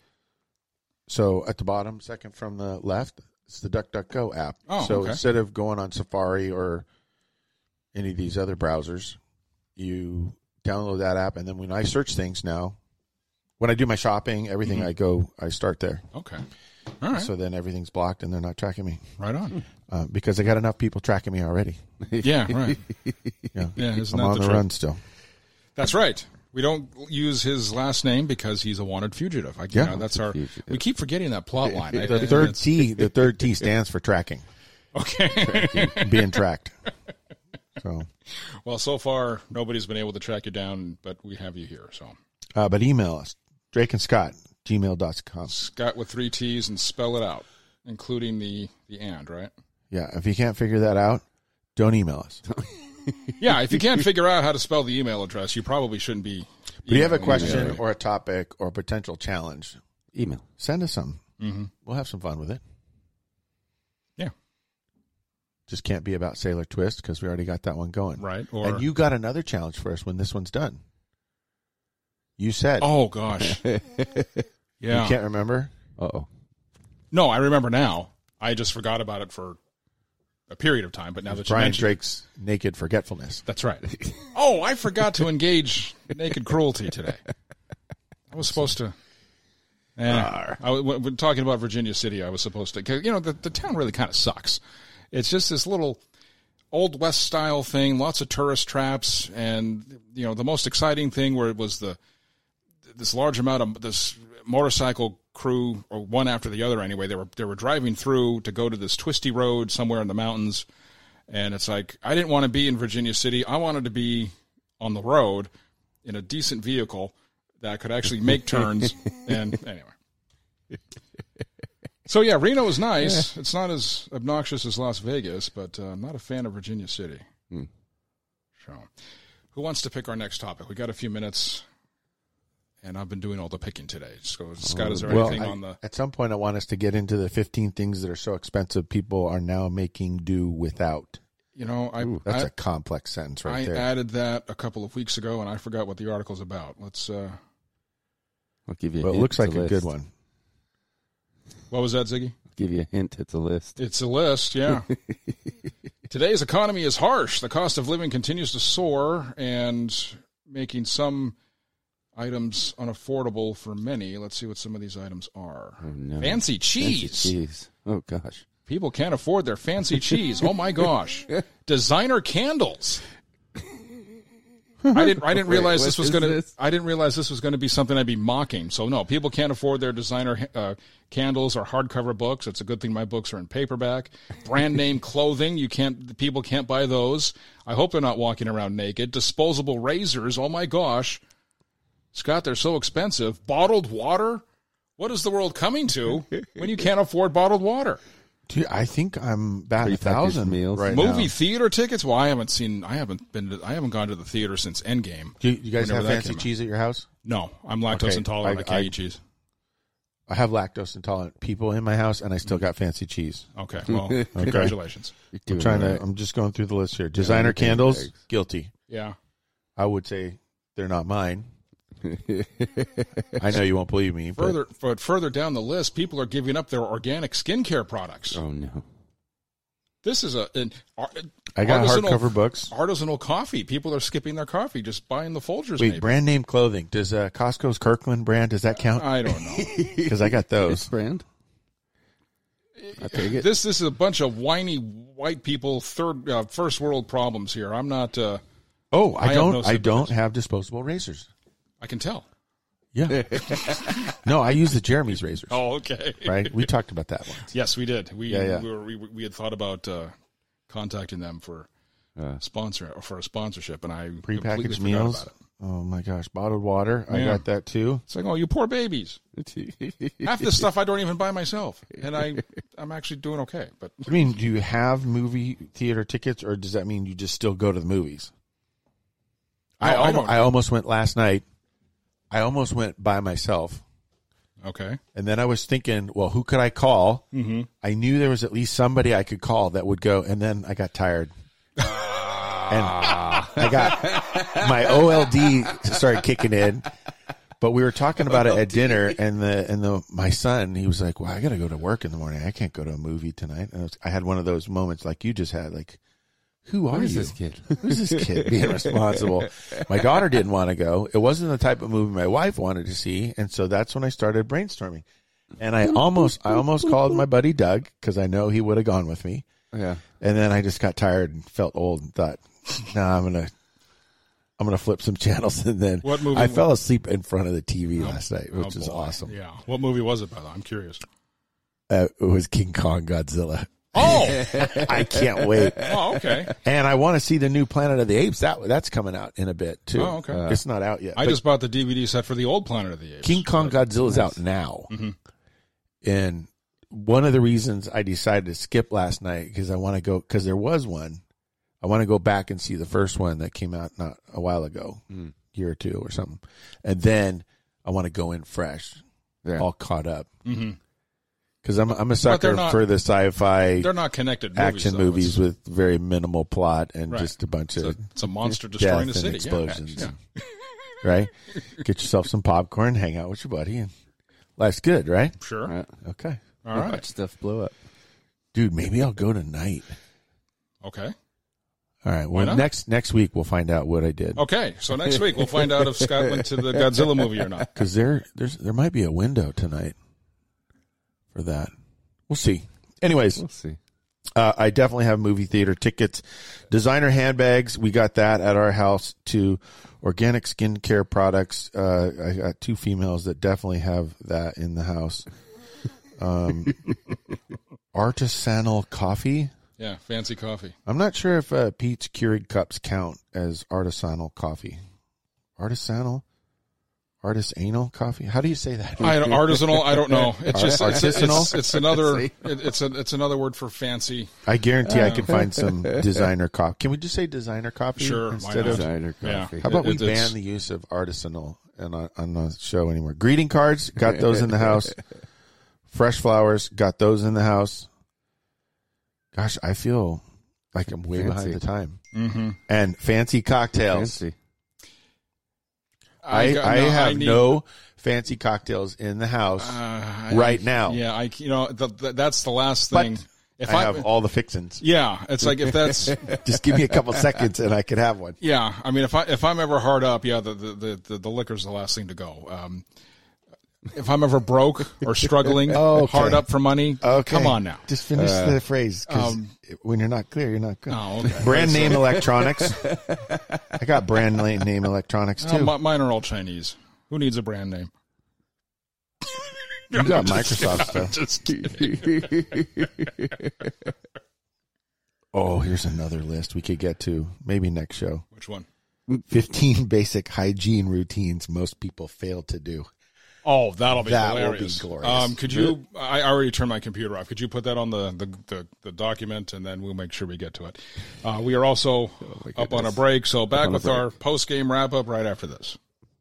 So at the bottom, second from the left, it's the DuckDuckGo app. Oh, so okay. instead of going on Safari or any of these other browsers, you download that app, and then when I search things now, when I do my shopping, everything Mm-hmm. I go, I start there. Okay. All right. So then everything's blocked, and they're not tracking me Right on. uh, because I got enough people tracking me already. Yeah. Right. Yeah, Yeah. Isn't I'm that on the the truth? run still. That's right. We don't use his last name because he's a wanted fugitive. I, you Yeah. know, that's our. Fugitive. We keep forgetting that plot line. I- The I- third it's- T, the third T stands for tracking, Okay. being tracked. So, Well, so far nobody's been able to track you down, but we have you here. So uh, but email us, Drake and Scott, gmail dot com. Scott with three T's and spell it out, including the the and, right? Yeah, if you can't figure that out, don't email us. Yeah. If you can't figure out how to spell the email address, you probably shouldn't be. But you have a emailing question anybody. or a topic or a potential challenge, Email. send us some. Mm-hmm. We'll have some fun with it. Yeah. Just can't be about Sailor Twist because we already got that one going. Right. Or And you got another challenge for us when this one's done. You said. oh gosh, You yeah. can't remember? Uh-oh. No, I remember now. I just forgot about it for a period of time, but now that you Brian mention, Drake's naked forgetfulness. that's right. Oh, I forgot to engage naked cruelty today. I was supposed to. Eh, I, when when talking about Virginia City, I was supposed to. 'Cause, you know, the, the town really kind of sucks. It's just this little old west style thing, lots of tourist traps, and you know the most exciting thing where it was the this large amount of this motorcycle crew, or one after the other anyway. They were they were driving through to go to this twisty road somewhere in the mountains, and it's like I didn't want to be in Virginia City. I wanted to be on the road in a decent vehicle that could actually make turns. And anyway. So, yeah, Reno is nice. Yeah. It's not as obnoxious as Las Vegas, but uh, I'm not a fan of Virginia City. Hmm. So, who wants to pick our next topic? We got a few minutes, and I've been doing all the picking today. So, Scott, is there Well, anything I- on the... At some point, I want us to get into the fifteen things that are so expensive people are now making do without. You know, I, Ooh, that's I, a complex sentence right I there. added that a couple of weeks ago, and I forgot what the article's about. Let's... Uh, I'll give you a well, it hint. looks It's like a list. good one. what was that, Ziggy? I'll give you a hint. It's a list. It's a list, yeah. Today's economy is harsh. The cost of living continues to soar and making some items unaffordable for many. Let's see what some of these items are. Oh, no. Fancy cheese. Fancy cheese. Oh, gosh. People can't afford their fancy cheese. Oh, my gosh. Designer candles. I didn't. I didn't Wait, realize what this was is going to. this? I didn't realize this was going to be something I'd be mocking. So no, people can't afford their designer uh, candles or hardcover books. It's a good thing my books are in paperback. Brand name clothing, you can't. People can't buy those. I hope they're not walking around naked. Disposable razors. Oh my gosh, Scott, they're so expensive. Bottled water. What is the world coming to when you can't afford bottled water? Dude, I think I'm batting a Prepackaged thousand meals. right Movie now. theater tickets. Well, I haven't seen. I haven't been. To, I haven't gone to the theater since Endgame. Do you, you guys Whenever have that fancy came out. cheese at your house? No, I'm lactose Okay, intolerant. I, I- can't I- eat cheese. I have lactose intolerant people in my house, and I still got fancy cheese. Okay, well, congratulations. You're I'm doing trying all to. right. I'm just going through the list here. Designer you're doing candles, eggs. guilty. Yeah. I would say they're not mine. I know you won't believe me. But Further, but further down the list, people are giving up their organic skincare products. Oh, no. This is a an, ar- I got artisanal- hardcover books. artisanal coffee. People are skipping their coffee, just buying the Folgers. Wait, maybe. brand name clothing. Does uh, Costco's Kirkland brand, does that count? I don't know. Because I got those. This brand? I take it. This this is a bunch of whiny white people, third uh, first world problems here. I'm not. Uh, Oh, I, I have don't. no I don't sympathies. have disposable razors. I can tell. Yeah. No, I use the Jeremy's razors. Oh, okay. Right. We talked about that once. Yes, we did. We Yeah, yeah. we, were, we, we had thought about uh, contacting them for Uh, sponsor or for a sponsorship, and I completely Prepackaged forgot meals. about it. Oh my gosh, bottled water. I Yeah. got that too. It's like, oh, you poor babies. Half this stuff I don't even buy myself, and I I'm actually doing okay. But I mean, do you have movie theater tickets, or does that mean you just still go to the movies? I, No, I I, don't. I almost went last night. I almost went by myself, okay, and then I was thinking, well, who could I call? mm-hmm. I knew there was at least somebody I could call that would go, and then I got tired. And I got my O L D started kicking in, but we were talking about it at dinner, and the and the my son, he was like, "Well, I got to go to work in the morning. I can't go to a movie tonight." And I, was, I had one of those moments like you just had, like, "Who are Who is you? this kid? Who's this kid being responsible?" My daughter didn't want to go. It wasn't the type of movie my wife wanted to see, and so that's when I started brainstorming. And I almost I almost called my buddy Doug because I know he would have gone with me. Yeah. And then I just got tired and felt old and thought, "No, nah, I'm gonna, I'm gonna flip some channels." And then What movie I was- fell asleep in front of the T V last night, which Oh, is boy. awesome. Yeah, what movie was it? By the way, I'm curious. Uh, it was King Kong Godzilla. Oh, I can't wait, oh, okay. and I want to see the new Planet of the Apes. That that's coming out in a bit too. Oh, okay. Uh, it's not out yet. I but just bought the D V D set for the old Planet of the Apes. King Kong Godzilla's out now, Mm-hmm. and one of the reasons I decided to skip last night because I want to go because there was one. I want to go back and see the first one that came out not a while ago, Mm. year or two or something, and then I want to go in fresh, Yeah. all caught up. Mm-hmm. Because I'm I'm a they're sucker not- for the sci-fi They're not connected movies, action though. movies It's, with very minimal plot and Right. just a bunch it's, a, of it's a monster destroying death the and city. Yeah, explosions. yeah. Right? Get yourself some popcorn, hang out with your buddy, and life's good, right? Sure. Right. Okay, All right. Watch stuff blow up. dude. Maybe I'll go tonight. Okay. All right. Why Well, not? next next week we'll find out what I did. Okay. So next week we'll find out if Scott went to the Godzilla movie or not. Because there there's there might be a window tonight for that. We'll see. Anyways, We'll see. uh, I definitely have movie theater tickets. Designer handbags, we got that at our house too. Organic skincare products. Uh, I got two females that definitely have that in the house. Um, artisanal coffee. Yeah, fancy coffee. I'm not sure if uh, Pete's Keurig cups count as artisanal coffee. Artisanal? Artisanal coffee? How do you say that? I artisanal. I don't know. It's just it's, Artisanal? it's, it's another. It, it's a it's another word for fancy. I guarantee I can find some designer coffee. Can we just say designer coffee Sure, why instead not? of? Designer Yeah. coffee. How about we It- it's- ban the use of artisanal and on, on the show anymore? Greeting cards, got those in the house. Fresh flowers, got those in the house. Gosh, I feel like I'm way Fancy. behind the time. Mm-hmm. And fancy cocktails. Fancy. I, got- I no, have need- no fancy cocktails in the house uh, I- right now. Yeah, I you know the, the, that's the last But thing. If I have all the fixins. yeah, it's like if that's Just give me a couple seconds and I could have one. yeah. I mean, if I if I'm ever hard up, yeah, the the the, the, the liquor's the last thing to go. Um, if I'm ever broke or struggling, Okay. hard up for money, Okay. come on now. Just finish the phrase because um, when you're not clear, you're not good. Oh, okay. Brand name electronics. I got brand name name electronics Uh, too. mi- mine are all Chinese. Who needs a brand name? You got Microsoft stuff. Just kidding. Oh, here's another list we could get to maybe next show. Which one? fifteen basic hygiene routines most people fail to do. Oh, that'll be That will be hilarious. glorious. Um, could you? I already turned my computer off. Could you put that on the the, the, the document, and then we'll make sure we get to it. Uh, we are also up on a break, so back on a with break. our post game wrap up right after this.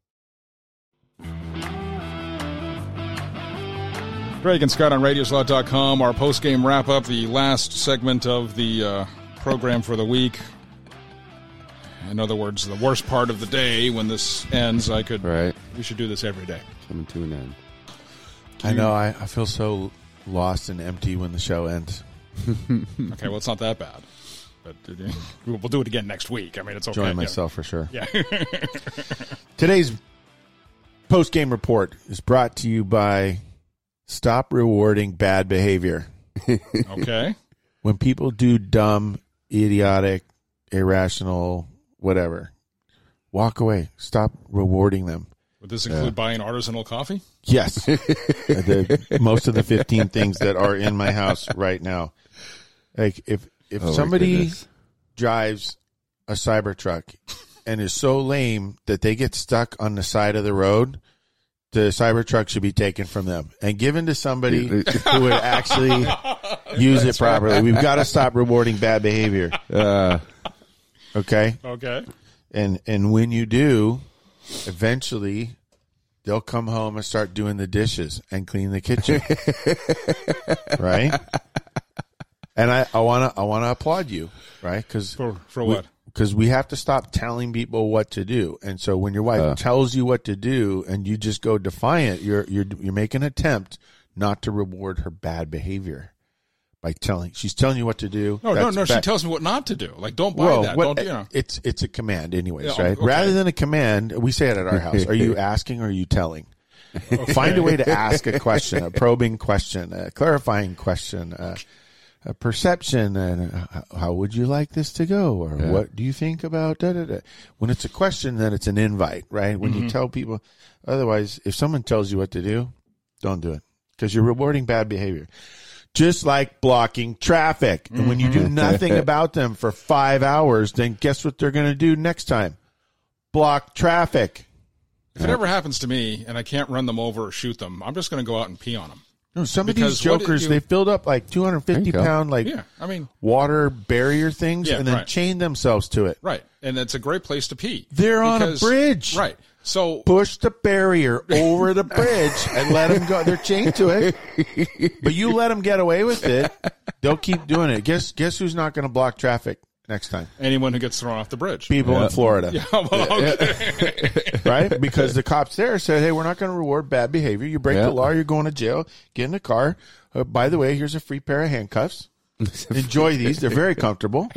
Greg and Scott on Radioslot dot com. Our post game wrap up, the last segment of the uh, program for the week. In other words, the worst part of the day when this ends. I could. Right. We should do this every day. Coming to an end. I know. I, I feel so lost and empty when the show ends. Okay, well, it's not that bad. But uh, we'll do it again next week. I mean, it's okay. Enjoying Yeah. myself for sure. Yeah. Today's post game report is brought to you by Stop Rewarding Bad Behavior. Okay. When people do dumb, idiotic, irrational, whatever, Walk away. Stop rewarding them. Would this include yeah. buying artisanal coffee? Yes. the, most of the fifteen things that are in my house right now. Like if if oh, somebody drives a Cybertruck and is so lame that they get stuck on the side of the road, the Cybertruck should be taken from them and given to somebody who would actually use That's it properly. Right. We've got to stop rewarding bad behavior. Uh, okay? Okay. And and when you do, eventually they'll come home and start doing the dishes and clean the kitchen. Right? And I, I want to I want to applaud you, right? Cuz for, for what? Because we have to stop telling people what to do. And so when your wife uh, tells you what to do and you just go defiant, you're you're you're making an attempt not to reward her bad behavior by telling. She's telling you what to do. No, no, no. Bad. She tells me what not to do. Like, don't buy well, that. What, don't, you know. It's it's a command, anyways, yeah, right? okay. Rather than a command, we say it at our house. Are you asking or are you telling? Okay. Find a way to ask a question, a probing question, a clarifying question. Uh, A perception, and how would you like this to go, or yeah. what do you think about da, da, da. When it's a question, then it's an invite, right? When mm-hmm. you tell people, otherwise, if someone tells you what to do, don't do it because you're rewarding bad behavior. Just like blocking traffic, mm-hmm. and when you do nothing about them for five hours, then guess what they're going to do next time? Block traffic. If it ever happens to me and I can't run them over or shoot them, I'm just going to go out and pee on them. No, some because of these jokers, you, they filled up like two hundred fifty pound like yeah, I mean, water barrier things yeah, and then right. chain themselves to it. Right. And it's a great place to pee. They're because, on a bridge. Right. So push the barrier over the bridge and let them go. They're chained to it. But you let them get away with it, they'll keep doing it. Guess guess who's not going to block traffic next time? Anyone who gets thrown off the bridge. People yeah. in Florida. Yeah, well, okay. Right? Because the cops there said, hey, we're not going to reward bad behavior. You break yeah. the law, you're going to jail. Get in the car. Uh, by the way, here's a free pair of handcuffs. Enjoy these. They're very comfortable.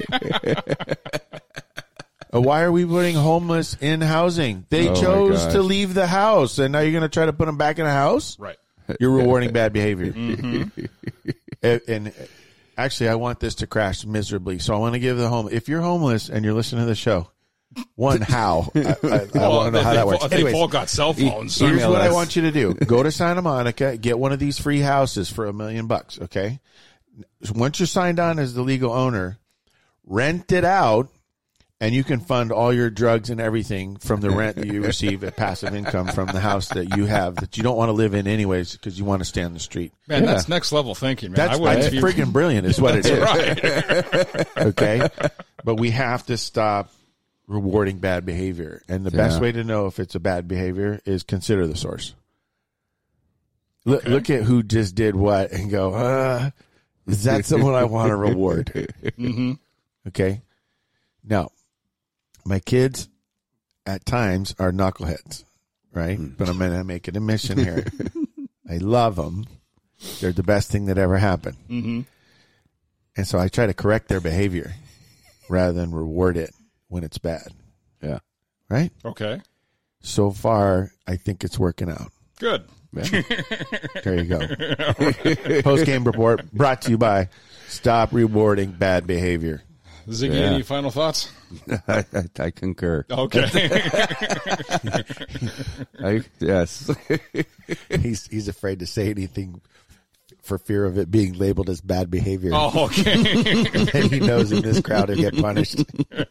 Uh, why are we putting homeless in housing? They oh chose to leave the house, and now you're going to try to put them back in a house? Right. You're rewarding bad behavior. Mm-hmm. and, and actually, I want this to crash miserably, so I want to give the home. If you're homeless and you're listening to the show, one, how? I, I, I well, want to know how that works. They've Anyways, all got cell phones. Here's what us. I want you to do. Go to Santa Monica, get one of these free houses for a million bucks, okay? Once you're signed on as the legal owner, rent it out, and you can fund all your drugs and everything from the rent that you receive at passive income from the house that you have that you don't want to live in anyways because you want to stay on the street. Man, yeah. that's next level thinking, man. That's, I that's you... friggin' brilliant is what it is. Right. Okay? But we have to stop rewarding bad behavior. And the yeah. best way to know if it's a bad behavior is consider the source. L- okay. Look at who just did what and go, uh, is that someone I want to reward? Mm-hmm. Okay? Now, my kids at times are knuckleheads, right? Mm. But I'm going to make an admission here. I love them. They're the best thing that ever happened. Mm-hmm. And so I try to correct their behavior rather than reward it when it's bad. Yeah. Right? Okay. So far, I think it's working out. Good. Yeah. There you go. Post-game report brought to you by Stop Rewarding Bad Behavior. Ziggy, yeah. Any final thoughts? I, I, I concur. Okay. I, yes. he's he's afraid to say anything for fear of it being labeled as bad behavior. Oh, okay. And he knows in this crowd he'll get punished.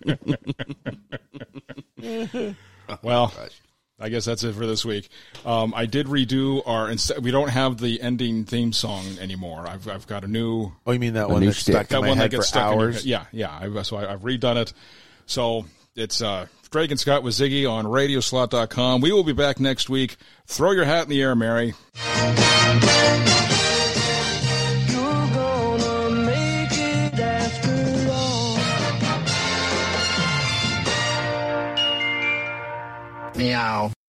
Well, I guess that's it for this week. Um, I did redo our. We don't have the ending theme song anymore. I've I've got a new. Oh, you mean that one that's stuck in my head for hours? Yeah, yeah. I, so I, I've redone it. So it's uh, Drake and Scott with Ziggy on radio slot dot com. We will be back next week. Throw your hat in the air, Mary. You're gonna make it after all. Meow.